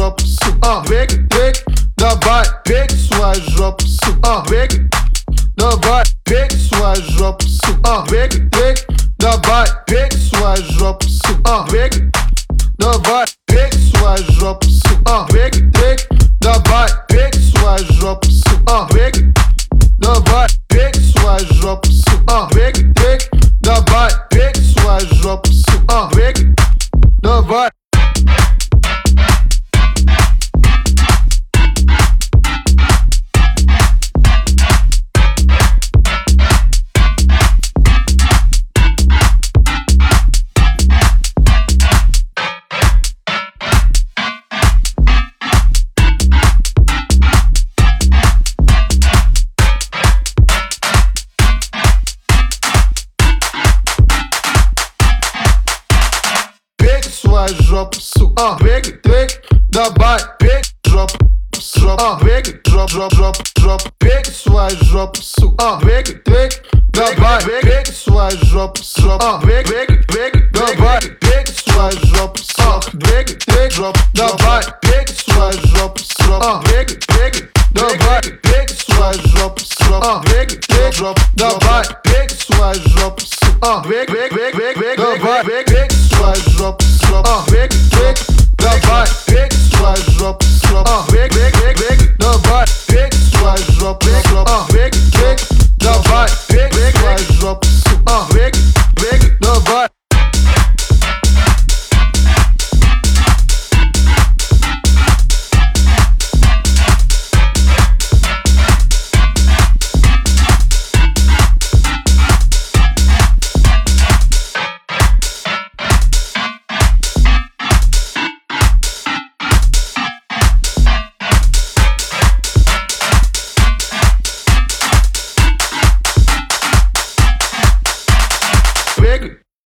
job zoek. Pik, давай, pik sua job zoek. Pik, давай, pik sua job zoek. Pik, давай, pik sua job zoek. Pik, давай, pik sua job zoek. Pik, давай, pik sua job zoek. Pik, давай, pik sua job zoek. Pik, давай, pik sua job zoek. Pik, давай. Sua job zoek. Pik, давай, pik job zoek. Pik, drop. Pik sua job zoek. Pik, давай, pik sua job zoek. Pik, давай, pik sua job zoek. Pik, drop. Давай, pik sua job zoek. Pik, давай, pik sua job zoek. Pik, drop. Давай, pik sua job zoek. Pik, давай, pik sua job zoek. Pik, давай.